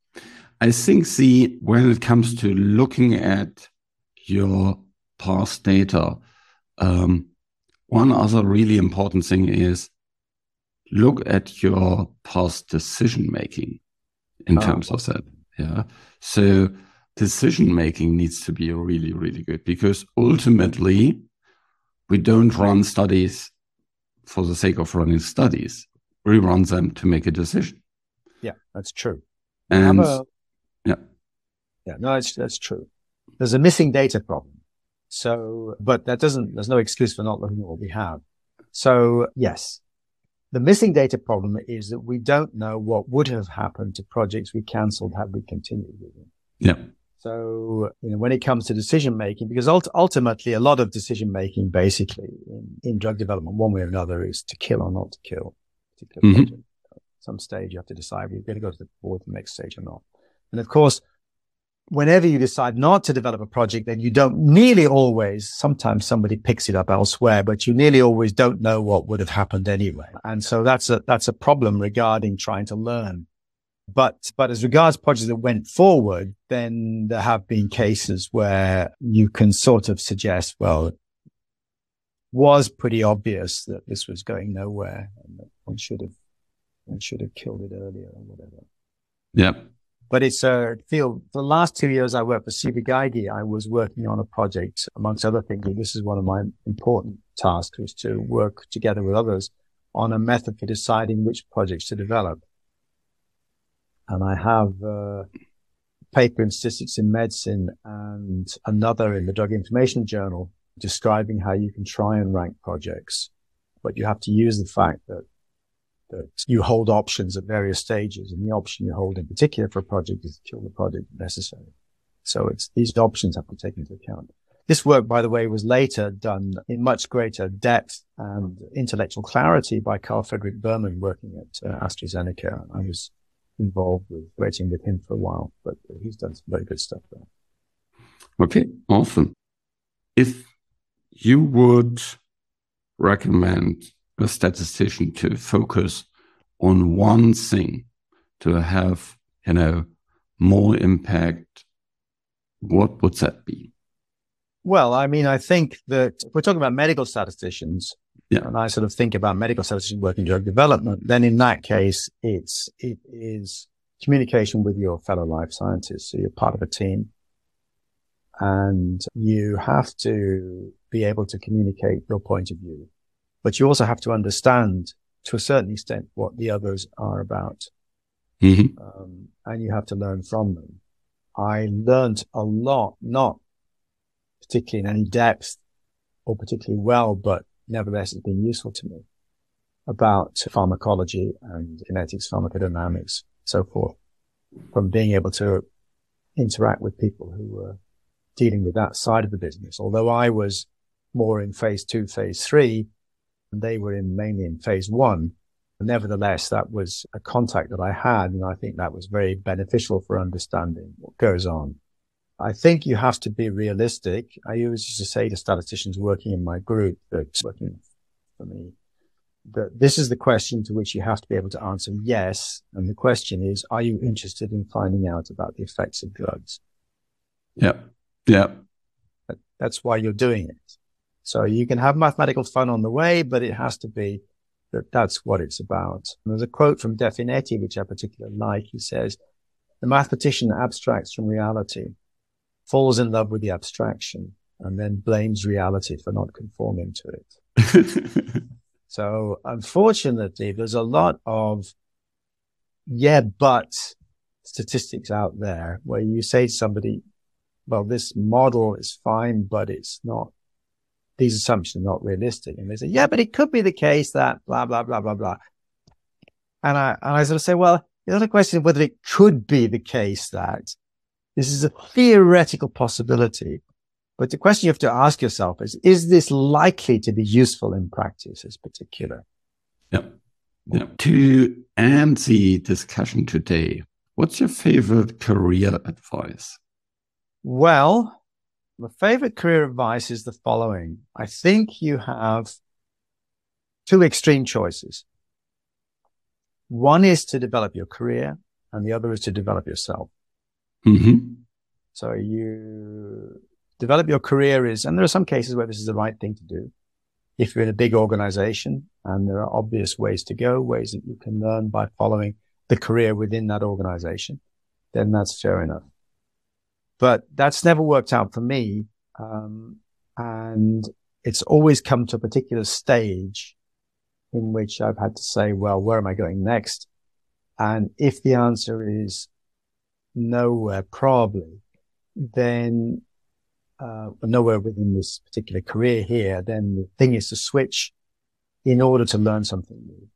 Speaker 1: I think the, when it comes to looking at your past data, um, one other really important thing is look at your past decision making in oh. terms of that. Yeah. So decision making needs to be really, really good, because ultimately we don't run studies for the sake of running studies. We run them to make a decision.
Speaker 2: Yeah, that's true.
Speaker 1: And
Speaker 2: a,
Speaker 1: yeah,
Speaker 2: yeah, no, that's, that's true. There's a missing data problem. So, but that doesn't, there's no excuse for not looking at what we have. So yes, the missing data problem is that we don't know what would have happened to projects we cancelled had we continued with them.
Speaker 1: Yeah.
Speaker 2: So, you know, when it comes to decision making, because ult- ultimately a lot of decision making basically in, in drug development, one way or another, is to kill or not to kill. Mm-hmm. At some stage you have to decide whether you're going to go to the forward to the next stage or not. And of course, whenever you decide not to develop a project, then you don't nearly always, sometimes somebody picks it up elsewhere, but you nearly always don't know what would have happened anyway. And so that's a, that's a problem regarding trying to learn. But, but as regards projects that went forward, then there have been cases where you can sort of suggest, well, it was pretty obvious that this was going nowhere and that one should have and should have killed it earlier or whatever.
Speaker 1: Yeah.
Speaker 2: But it's a field. For the last two years I worked for Ciba-Geigy, I was working on a project, amongst other things. This is one of my important tasks, was to work together with others on a method for deciding which projects to develop. And I have a paper in Statistics in Medicine and another in the Drug Information Journal describing how you can try and rank projects. But you have to use the fact that that you hold options at various stages, and the option you hold in particular for a project is to kill the project if necessary. So it's these options have to be taken into account. This work, by the way, was later done in much greater depth and intellectual clarity by Carl Frederick Berman working at uh, AstraZeneca. I was involved with working with him for a while, but he's done some very good stuff there.
Speaker 1: Okay, awesome. If you would recommend a statistician to focus on one thing to have, you know, more impact, what would that be?
Speaker 2: Well, I mean, I think that if we're talking about medical statisticians,
Speaker 1: yeah.
Speaker 2: and I sort of think about medical statisticians working in drug development, then in that case, it's, it is communication with your fellow life scientists. So you're part of a team and you have to be able to communicate your point of view. But you also have to understand, to a certain extent, what the others are about.
Speaker 1: Mm-hmm.
Speaker 2: Um, and you have to learn from them. I learned a lot, not particularly in any depth or particularly well, but nevertheless it's been useful to me, about pharmacology and genetics, pharmacodynamics, so forth, from being able to interact with people who were dealing with that side of the business. Although I was more in phase two, phase three, and they were in mainly in phase one. Nevertheless, that was a contact that I had, and I think that was very beneficial for understanding what goes on. I think you have to be realistic. I always used to say to statisticians working in my group, that working for me, that this is the question to which you have to be able to answer yes. And the question is, are you interested in finding out about the effects of drugs?
Speaker 1: Yeah. Yeah.
Speaker 2: That, that's why you're doing it. So you can have mathematical fun on the way, but it has to be that that's what it's about. And there's a quote from De Finetti, which I particularly like. He says, the mathematician abstracts from reality, falls in love with the abstraction, and then blames reality for not conforming to it. So unfortunately, there's a lot of, yeah, but statistics out there where you say to somebody, well, this model is fine, but it's not, these assumptions are not realistic. And they say, yeah, but it could be the case that blah, blah, blah, blah, blah. And I, and I sort of say, well, it's not a question of whether it could be the case that this is a theoretical possibility. But the question you have to ask yourself is, is this likely to be useful in practice as particular?
Speaker 1: Yeah. Yeah. To end the discussion today, what's your favorite career advice?
Speaker 2: Well, my favorite career advice is the following. I think you have two extreme choices. One is to develop your career, and the other is to develop yourself.
Speaker 1: Mm-hmm.
Speaker 2: So you develop your career is, and there are some cases where this is the right thing to do. If you're in a big organization and there are obvious ways to go, ways that you can learn by following the career within that organization, then that's fair enough. But that's never worked out for me. Um, and it's always come to a particular stage in which I've had to say, well, where am I going next? And if the answer is nowhere, probably, then uh, nowhere within this particular career here, then the thing is to switch in order to learn something new.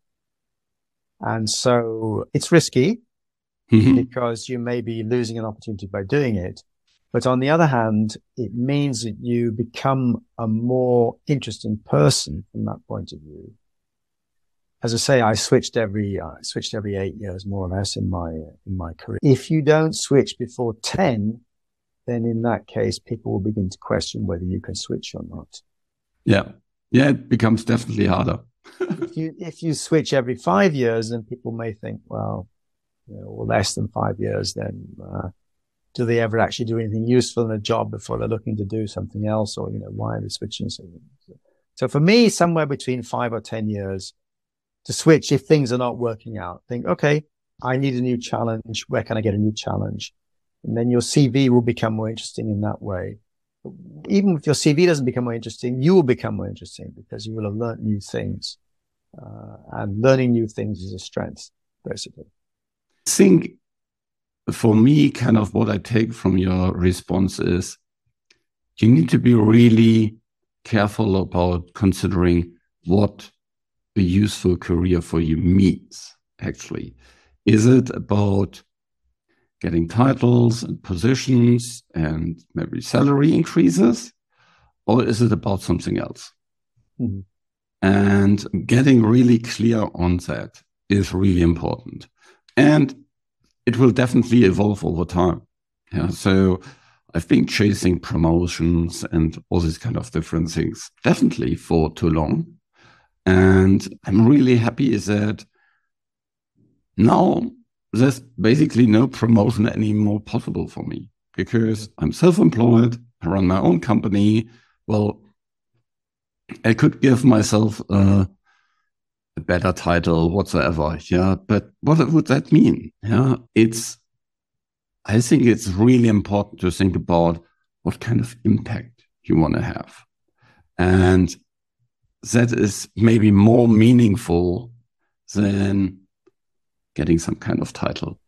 Speaker 2: And so it's risky mm-hmm. because you may be losing an opportunity by doing it. But on the other hand, it means that you become a more interesting person from that point of view. As I say, I switched every, I switched every eight years, more or less, in my, in my career. If you don't switch before ten, then in that case, people will begin to question whether you can switch or not.
Speaker 1: Yeah. Yeah. It becomes definitely harder.
Speaker 2: if you, if you switch every five years, then people may think, well, you know, or less than five years, then, uh, do they ever actually do anything useful in a job before they're looking to do something else? Or, you know, why are they switching? So for me, somewhere between five or ten years to switch if things are not working out. Think, okay, I need a new challenge. Where can I get a new challenge? And then your C V will become more interesting in that way. Even if your C V doesn't become more interesting, you will become more interesting because you will have learned new things. Uh, and learning new things is a strength, basically.
Speaker 1: I think for me, kind of what I take from your response is you need to be really careful about considering what a useful career for you means, actually. Is it about getting titles and positions and maybe salary increases, or is it about something else?
Speaker 2: Mm-hmm.
Speaker 1: And getting really clear on that is really important. And it will definitely evolve over time. Yeah. So I've been chasing promotions and all these kind of different things, definitely for too long. And I'm really happy that now there's basically no promotion anymore possible for me because I'm self-employed, I run my own company. Well, I could give myself uh, a better title whatsoever, yeah. But what would that mean? Yeah, it's. I think it's really important to think about what kind of impact you want to have, and that is maybe more meaningful than getting some kind of title.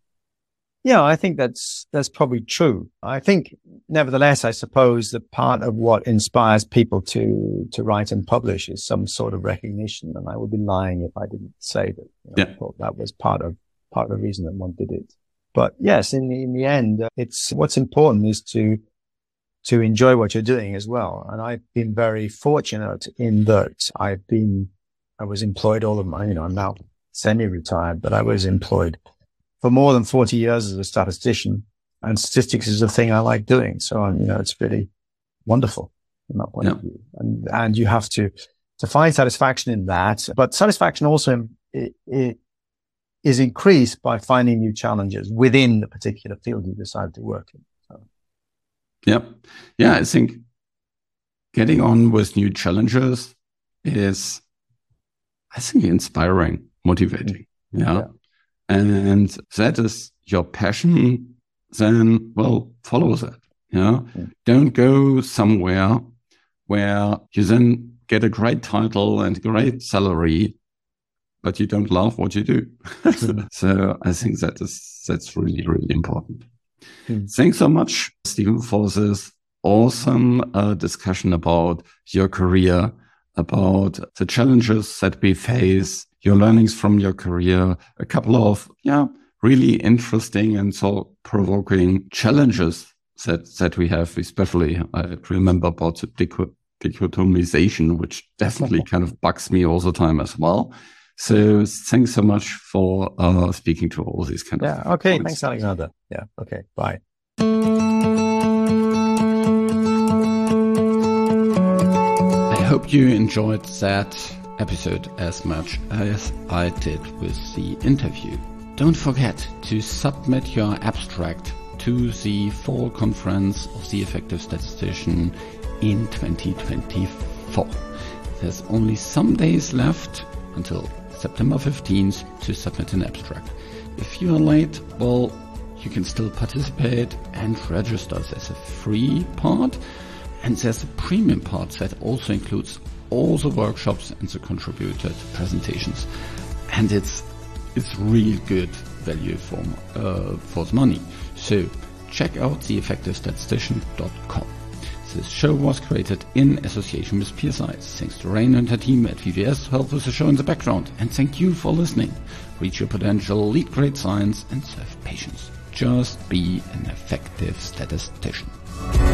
Speaker 2: Yeah, I think that's that's probably true. I think, nevertheless, I suppose that part of what inspires people to to write and publish is some sort of recognition. And I would be lying if I didn't say that. You know,
Speaker 1: yeah.
Speaker 2: I thought that was part of part of the reason that one did it. But yes, in the in the end, it's what's important is to to enjoy what you're doing as well. And I've been very fortunate in that I've been I was employed all of my. You know, I'm now semi-retired, but I was employed for more than forty years as a statistician, and statistics is a thing I like doing. So, you know, it's really wonderful from that point
Speaker 1: yeah.
Speaker 2: of view. And, and you have to, to find satisfaction in that, but satisfaction also it, it is increased by finding new challenges within the particular field you decide to work in. So.
Speaker 1: Yeah. Yeah. I think getting on with new challenges is, I think, inspiring, motivating. Yeah. yeah. And that is your passion, then, well, follow that. Yeah? yeah. Don't go somewhere where you then get a great title and great salary, but you don't love what you do. Mm. So I think that is, that's really, really important. Mm. Thanks so much, Stephen, for this awesome uh, discussion about your career, about the challenges that we face, your learnings from your career, a couple of, yeah, really interesting and thought-provoking challenges that, that we have, especially I remember about the dichotomization, which definitely kind of bugs me all the time as well. So thanks so much for uh, speaking to all these kind
Speaker 2: yeah,
Speaker 1: of
Speaker 2: Yeah, okay,
Speaker 1: points.
Speaker 2: Thanks, Alexander. Yeah, okay, bye.
Speaker 1: I hope you enjoyed that episode as much as I did with the interview. Don't forget to submit your abstract to the fall conference of the Effective Statistician in twenty twenty-four. There's only some days left until September fifteenth to submit an abstract. If you are late, well, you can still participate and register. There's a free part and there's a premium part that also includes all the workshops and the contributed presentations. And it's it's really good value for, uh, for the money. So check out the effective statistician dot com. This show was created in association with P S I. Thanks to Rain and her team at V V S to help with the show in the background. And thank you for listening. Reach your potential, lead great science, and serve patients. Just be an effective statistician.